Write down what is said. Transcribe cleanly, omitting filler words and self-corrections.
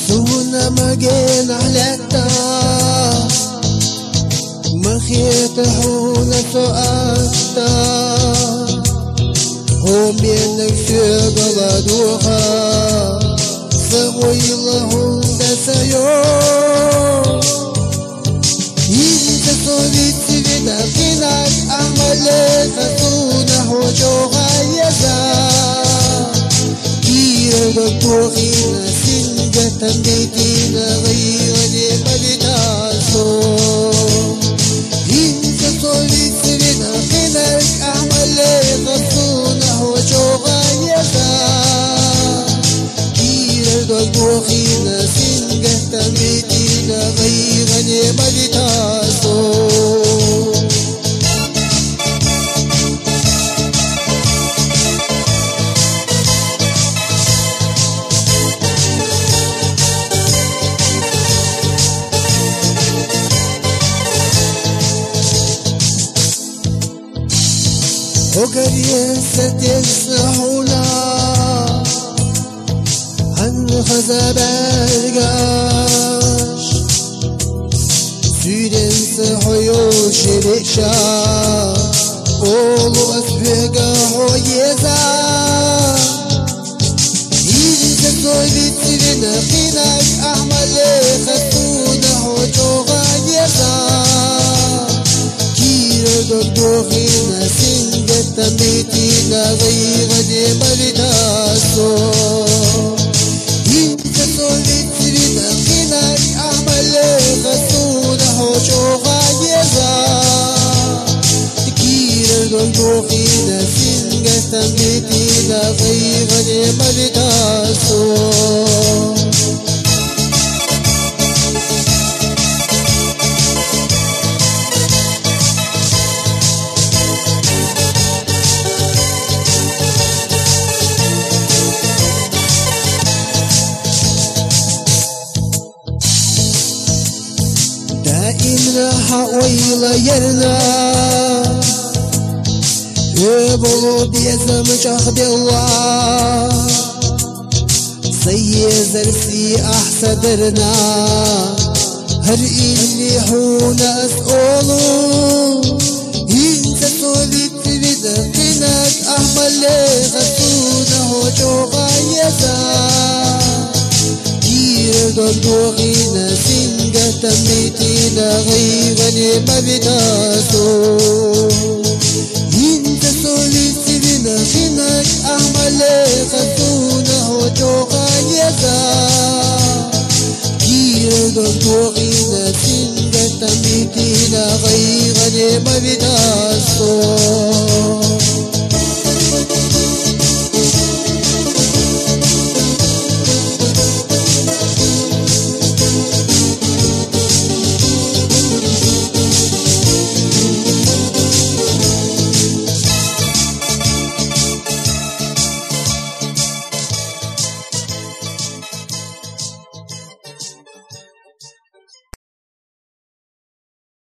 سونا مجين علتا مخيت حونا سؤالتا هم ينك سيق غدوخا سوي لهم دسيو ينك صليت سيدا قناك أعمالي خسونا حوشوها يزا كير دكتوخينا سنجة تنبيتينا غيرني ملتاسو ينك صليت سيدا قناك أعمالي خسونا حوشوها يزا كير دكتوخينا سنجة تنبيتينا غيرني ملتاسو وقريسة يسنحونا عن خزاب القاش سيدن سحيوش بيشا قولوا أسبقا حويزا إذن تسويت سيدنا قيناك أحمل خسونا حوشوغا يزا كير دكتوخينا سنجة تنبيتينا غيرني ملتاسو إنت صليت سيدنا قيناك أحمل خسونا حوشوغا يزا كير دكتوخينا سنجة تنبيتينا غيرني ملتاسو دائما حويلا يرنا يبلو بيزم شهد الله سيزر سي أحسدرنا هر إني حونا أسألو إنت توليت بدقناك أحمل غسونا هجوغا يزا دكتوخينا سنجة تنبيتينا غيرني مبتاسو إنت صليت سيدنا خيناك أحمل خسونا هجوغا يزا كير دكتوخينا سنجة تنبيتينا غيرني مبتاسو